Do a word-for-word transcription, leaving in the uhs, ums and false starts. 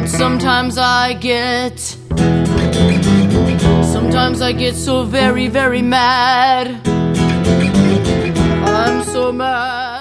But sometimes I get, sometimes I get so very, very mad. I'm so mad.